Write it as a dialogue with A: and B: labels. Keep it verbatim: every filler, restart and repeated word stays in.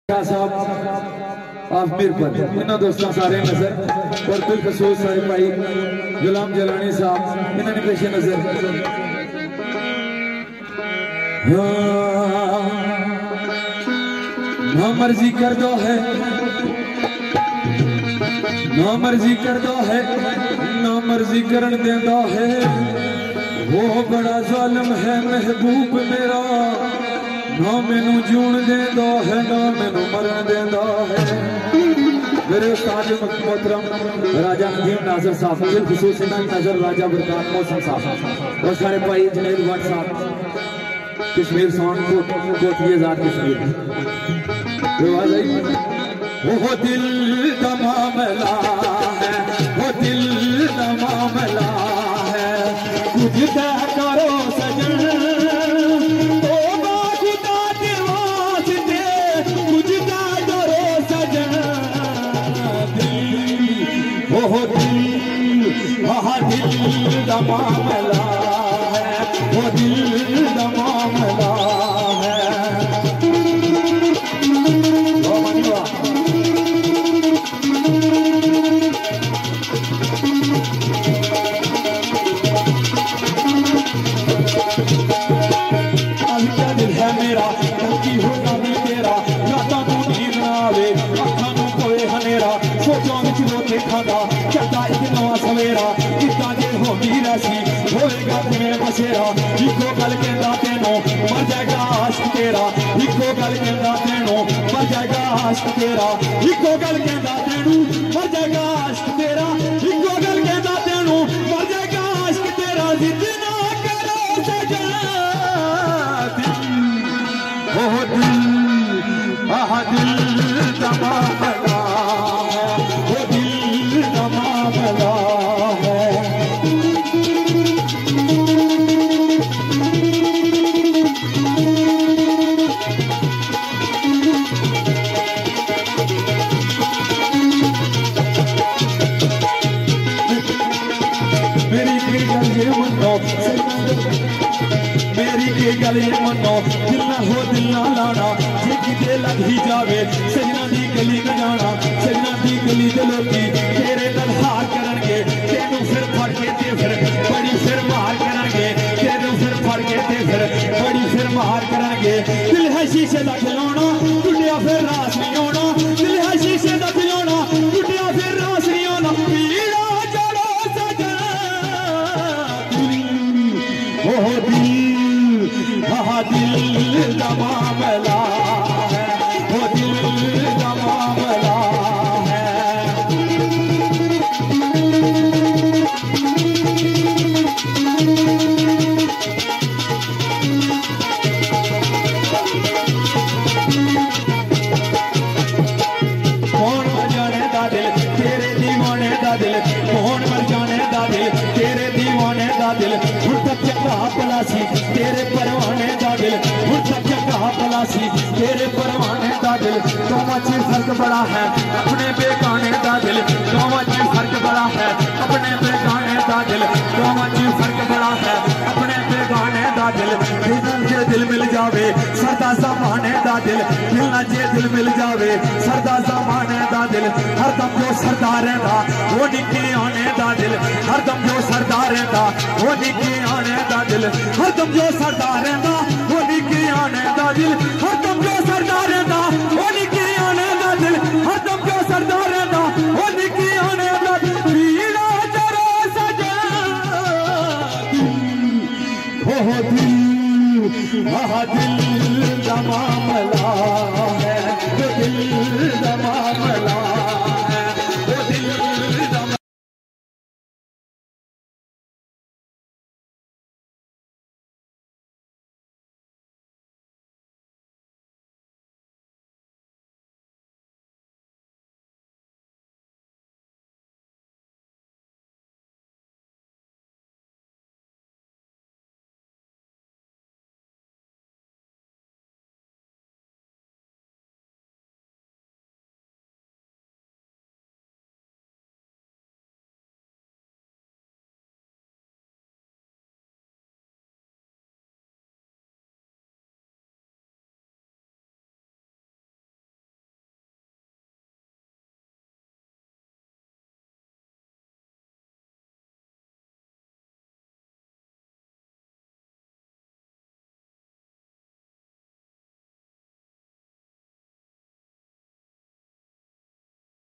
A: साहब ऑफ मीरपुर इन्होंने दोस्तों सारे नजर और फिर खसूस सारे भाई गुलाम जलानी साहब इन्होंने पेश नजर ना मर्जी कर दो है ना मर्जी कर दो है ना मर्जी करन देंदा है वो बड़ा जालिम है महबूब मेरा ना मैनू जून देंदा है ना मैनू मरण देंदा है। मेरे उस्ताद मोहतरम राजा नदीम नाजर साहब बिल खुसूस नजर राजा बरकात मौसम साहब और सारे भाई जुनैद भट्ट साहब कश्मीर सॉन्ग कोटिए ज़ात कश्मीर वो दिल का मामला है वो दिल का मामला है कुछ तय करो सजन वो दिल वहाँ दिल का मामला है वो दिल का मामला है। अब क्या दिल है मेरा की होगा भी तेरा राता तू नींद ना आवे अखा नू कोए हनेरा सोचों विच रोते खादा चलता एक नवा सवेरा कितना जे होगी राशि होएगा तुम्हें बसेरा इको गल कहंदा तेनों मर जाएगा आशिक तेरा इको गल कहंदा तेनों मर जाएगा आशिक तेरा इको गल कहंदा तेनों मर जाएगा आशिक तेरा इको गल कहंदा तेनों मर जाएगा आशिक तेरा जिद ना करो सजना ओ दिल आह दिल का मामला है वो दिल का मामला है। मेरी की गल ये मनो मेरी की गल ये मनो दिल ना हो दिल ना लाना जे किते लग ही जावे सजना दी गली न जाना सजना दी गली दे लोकी तेरे नाल हार करनगे तेनू फिर फड़ के ते फिर बड़ी फिर मार करनगे तेनू फिर फड़ के ते फिर बड़ी फिर मार करनगे। दिल है शीशे दा खिलौना टुटिया फिर रास नहीं आना दिल है शीशे दा खिलौना टुटिया फिर रास नहीं आना पीड़ा जड़ो सजना ओ दिल आहा दिल का मामला है वो दिल का मामला है। कौन मर जाने दा दिल तेरे दीवाने दा दिल कौन मर जाने दा दिल तेरे दीवाने दा दिल हुण तक चंगा पलासी तेरे परवाने दा दिल हुण तक चंगा पलासी तेरे परवाने दा दिल दोवां च फर्क बड़ा है अपने बेगाने दा दिल दोवां च फर्क बड़ा है अपने बेगाने दा दिल दोवां च फर्क बड़ा है अपने बेगाने दा दिल दिल जे दिल मिल जावे सरदा ज़माने दा दिल दिल ना जे दिल मिल जावे सरदा ज़माने दा दिल हरदम जो सरदार रहंदा वो निक्के आने दा दिल हरदम जो सरदार रहंदा वो निक्के आने दा दिल हरदम जो सरदार रहंदा वो निक्के आने दा दिल हरदम जो सरदार रहंदा